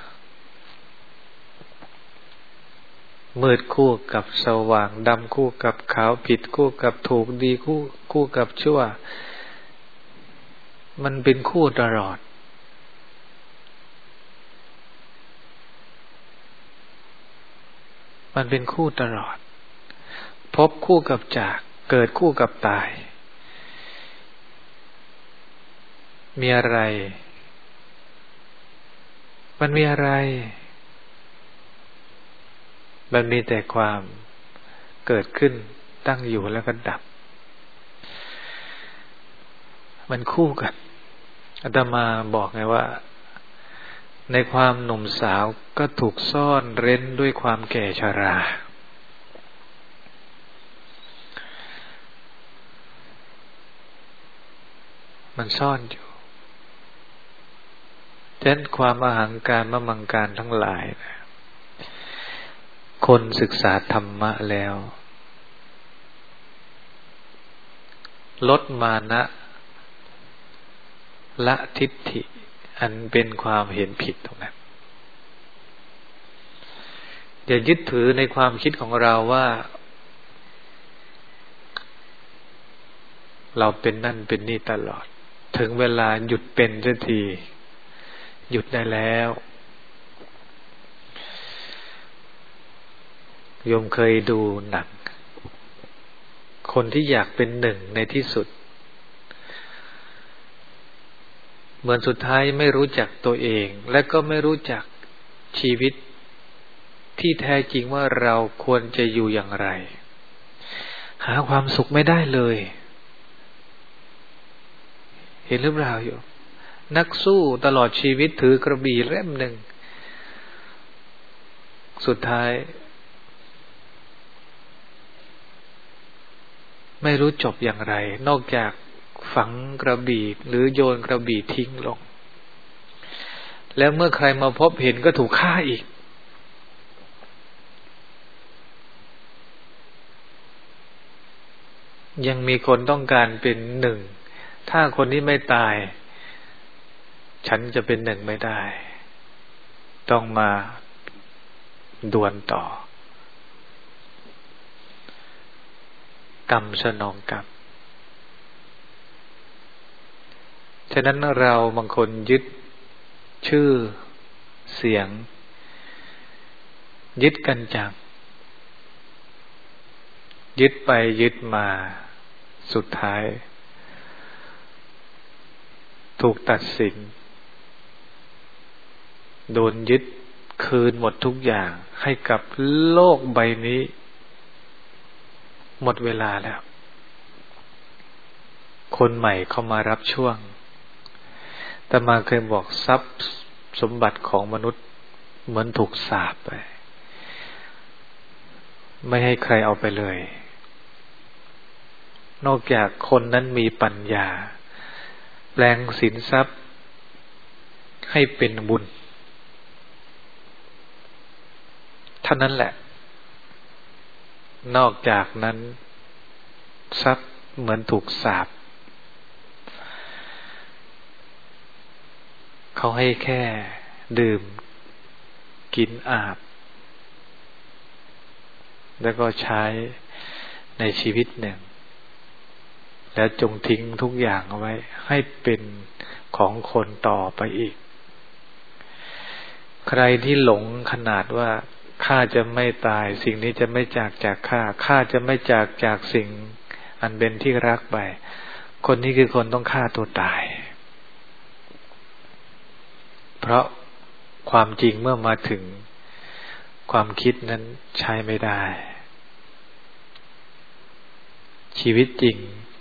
มืดคู่กับสว่างดำคู่กับขาวผิดคู่กับถูกดีคู่กับชั่วมันเป็นคู่ตลอดมันเป็นคู่ตลอดพบคู่กับจากเกิดคู่กับตายมีอะไรมันมีอะไรมันมีแต่ความเกิดขึ้นตั้งอยู่แล้วก็ดับมันคู่กันอาตมาบอกไงว่าในความหนุ่มสาวก็ถูกซ่อนเร้นด้วยความแก่ชรามันซ่อนอยู่ฉะนั้นความอหังการมมังการทั้งหลายนะคนศึกษาธรรมะแล้วลดมานะละทิฏฐิอันเป็นความเห็นผิดตรงนั้นอย่ายึดถือในความคิดของเราว่าเราเป็นนั่นเป็นนี่ตลอดถึงเวลาหยุดเป็นสักทีหยุดได้แล้วโยมเคยดูหนังคนที่อยากเป็นหนึ่งในที่สุดเหมือนสุดท้ายไม่รู้จักตัวเองและก็ไม่รู้จักชีวิตที่แท้จริงว่าเราควรจะอยู่อย่างไรหาความสุขไม่ได้เลยเห็นหรือเปล่าอยู่นักสู้ตลอดชีวิตถือกระบี่เล่มหนึ่งสุดท้ายไม่รู้จบอย่างไรนอกจากฝังกระบี่หรือโยนกระบี่ทิ้งลงแล้วเมื่อใครมาพบเห็นก็ถูกฆ่าอีกยังมีคนต้องการเป็นหนึ่งถ้าคนนี้ไม่ตายฉันจะเป็นหนึ่งไม่ได้ต้องมาดวลต่อกรรมสนองกรรมฉะนั้นเราบางคนยึดชื่อเสียงยึดกันจังยึดไปยึดมาสุดท้ายถูกตัดสินโดนยึดคืนหมดทุกอย่างให้กับโลกใบนี้หมดเวลาแล้วคนใหม่เข้ามารับช่วงแต่มาเคยบอกทรัพย์สมบัติของมนุษย์เหมือนถูกสาปไปไม่ให้ใครเอาไปเลยนอกจากคนนั้นมีปัญญาแปลงสินทรัพย์ให้เป็นบุญเท่านั้นแหละนอกจากนั้นทรัพย์เหมือนถูกสาปเขาให้แค่ดื่มกินอาบแล้วก็ใช้ในชีวิตหนึ่งแล้วจงทิ้งทุกอย่างเอาไว้ให้เป็นของคนต่อไปอีกใครที่หลงขนาดว่าข้าจะไม่ตายสิ่งนี้จะไม่จากข้าจะไม่จากสิ่งอันเป็นที่รักไปคนนี้คือคนต้องฆ่าตัวตายเพราะความจริงเมื่อมาถึงความคิดนั้นใช้ไม่ได้ชีวิตจริง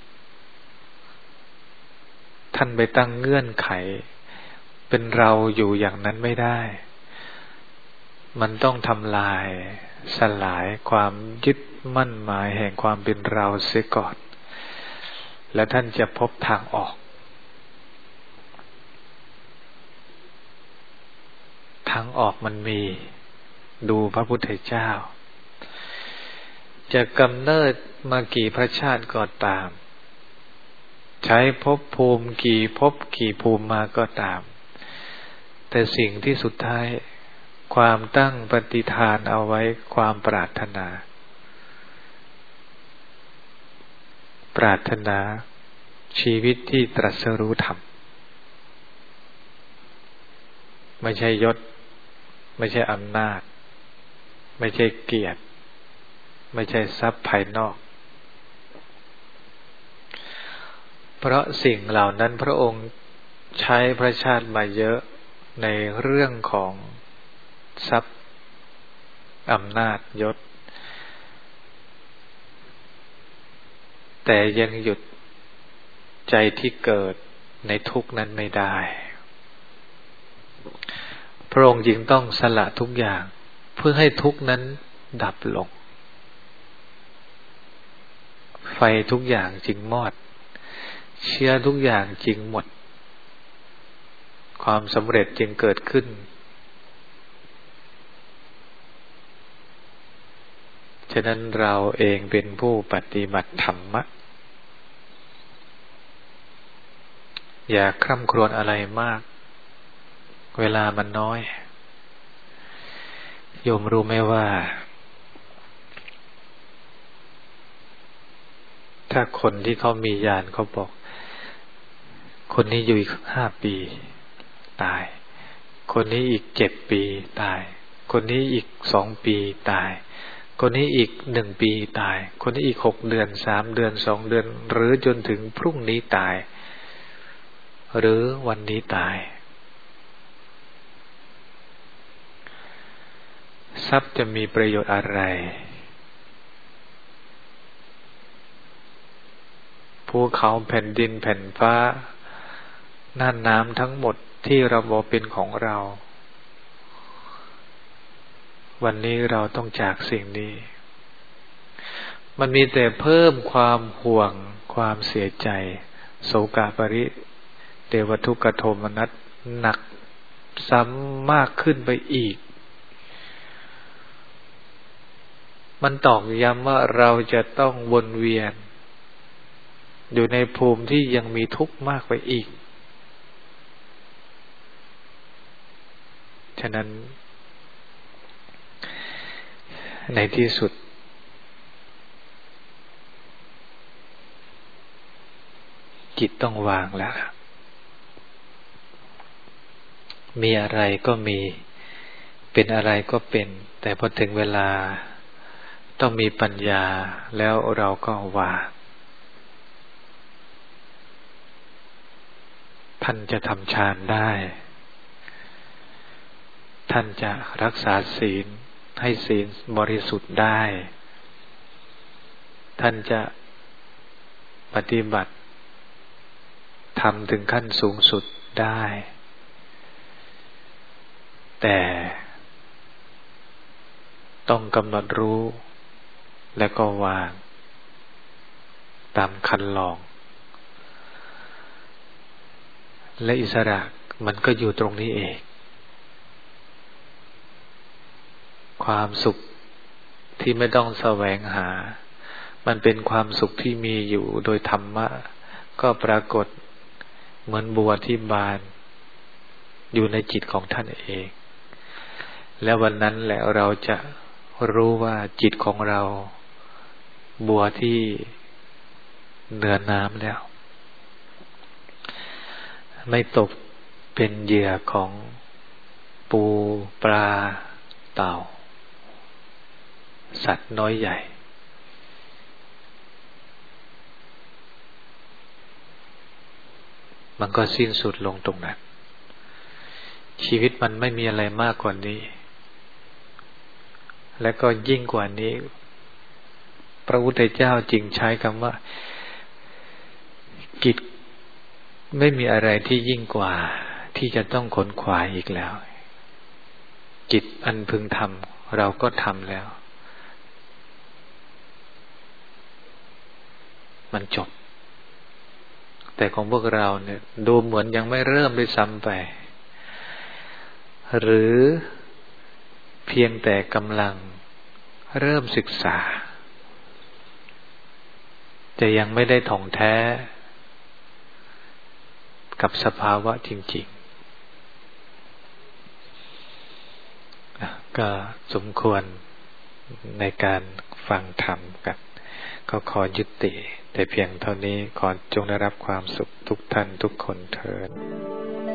ท่านไปตั้งเงื่อนไขเป็นเราอยู่อย่างนั้นไม่ได้มันต้องทำลายสลายความยึดมั่นหมายแห่งความเป็นเราเสียก่อนแล้วท่านจะพบทางออกางออกมันมีดูพระพุทธเจ้าจะกำเนิดมากี่พระชาติก็ตามใช้ภพภูมิกี่ภพกี่ภูมิมาก็ตามแต่สิ่งที่สุดท้ายความตั้งปฏิฐานเอาไว้ความปรารถนาชีวิตที่ตรัสรู้ธรรมไม่ใช่ยศไม่ใช่อำนาจไม่ใช่เกียรติไม่ใช่ทรัพย์ภายนอกเพราะสิ่งเหล่านั้นพระองค์ใช้พระชาติมาเยอะในเรื่องของทรัพย์อำนาจยศแต่ยังหยุดใจที่เกิดในทุกข์นั้นไม่ได้พระองค์จึงต้องสละทุกอย่างเพื่อให้ทุกข์นั้นดับลงไฟทุกอย่างจึงมอดเชื้อทุกอย่างจึงหมดความสำเร็จจึงเกิดขึ้นฉะนั้นเราเองเป็นผู้ปฏิบัติธรรมะอย่าคร่ำครวญอะไรมากเวลามันน้อยโยมรู้ไหมว่าถ้าคนที่เขามีญาณเขาบอกคนนี้อยู่อีก5 ปีตายคนนี้อีก7 ปีตายคนนี้อีก2 ปีตายคนนี้อีก1 ปีตายคนนี้อีก6 เดือน3 เดือน2 เดือนหรือจนถึงพรุ่งนี้ตายหรือวันนี้ตายทรัพย์จะมีประโยชน์อะไรภูเขาแผ่นดินแผ่นฟ้าน่านน้ำทั้งหมดที่เราบอกเป็นของเราวันนี้เราต้องจากสิ่งนี้มันมีแต่เพิ่มความห่วงความเสียใจโศกปริเทวทุกขโทมนัสหนักซ้ำมากขึ้นไปอีกมันตอกย้ำว่าเราจะต้องวนเวียนอยู่ในภูมิที่ยังมีทุกข์มากไปอีกฉะนั้นในที่สุดจิตต้องวางแล้วมีอะไรก็มีเป็นอะไรก็เป็นแต่พอถึงเวลาต้องมีปัญญาแล้วเราก็วางท่านจะทำฌานได้ท่านจะรักษาศีลให้ศีลบริสุทธิ์ได้ท่านจะปฏิบัติทำถึงขั้นสูงสุดได้แต่ต้องกำหนดรู้และก็วางตามคันลองและอิสระมันก็อยู่ตรงนี้เองความสุขที่ไม่ต้องแสวงหามันเป็นความสุขที่มีอยู่โดยธรรมะก็ปรากฏเหมือนบัวที่บานอยู่ในจิตของท่านเองและวันนั้นแหละเราจะรู้ว่าจิตของเราบัวที่เหนือน้ำแล้วไม่ตกเป็นเหยื่อของปูปลาเต่าสัตว์น้อยใหญ่มันก็สิ้นสุดลงตรงนั้นชีวิตมันไม่มีอะไรมากกว่านี้และก็ยิ่งกว่านี้พระพุทธเจ้าจึงใช้คำว่ากิจไม่มีอะไรที่ยิ่งกว่าที่จะต้องขนขวายอีกแล้วกิจอันพึงทำเราก็ทำแล้วมันจบแต่ของพวกเราเนี่ยดูเหมือนยังไม่เริ่มด้วยซ้ำไปหรือเพียงแต่กำลังเริ่มศึกษาจะยังไม่ได้ท่องแท้กับสภาวะจริงๆก็สมควรในการฟังธรรมกันก็ขอยุติแต่เพียงเท่านี้ขอจงได้รับความสุขทุกท่านทุกคนเถิด